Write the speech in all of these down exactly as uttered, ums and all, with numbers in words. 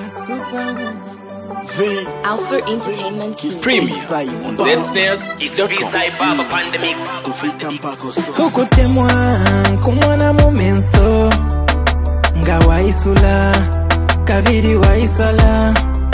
Alpha Entertainment Premium on Z Snares dot com. Kukutemwa kumwana mumenso nga waisula kabiri waisala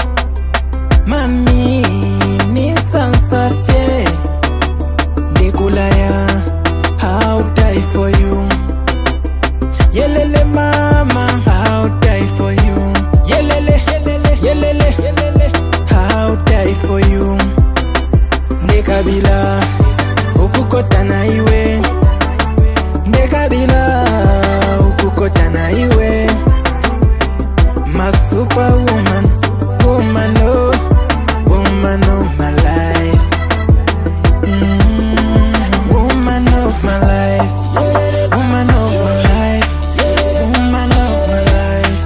mami ni sansafye dekulaya how die for you yelele mama how die for you yelele yelele yelele yelele how die for you ndekabila ukukota na iwe ndekabila ukukota na iwe my superwoman woman oh woman of my life mm, woman of my life woman of my life woman of my life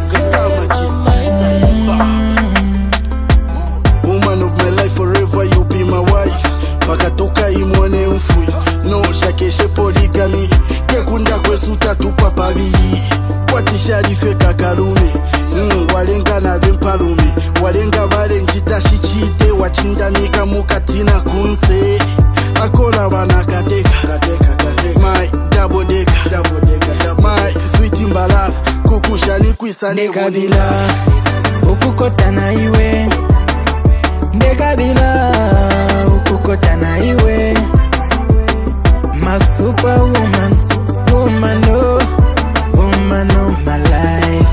mm, woman of my life forever you be my wife pakatoka imone mfui no shakeshe polygamy kekunda kwesuta tupa babili watisharife kakalume mm, walenga na bempalume walenga balengita shichite wachindamika mukatina kunse akola bana kateka kateka kateka my double decker double decker my sweet mbalala kukushani kwisane ndekabila ukukota na iwe ndekabila ukukota na iwe my superwoman woman oh woman of my life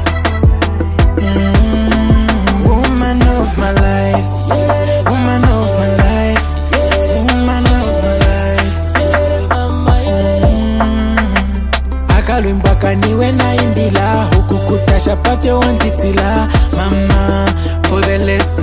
mm, woman of my life woman of my life woman of my life mm, akalwimbaka niwe na imbila ukukutasha pafyo wantitila mama for the last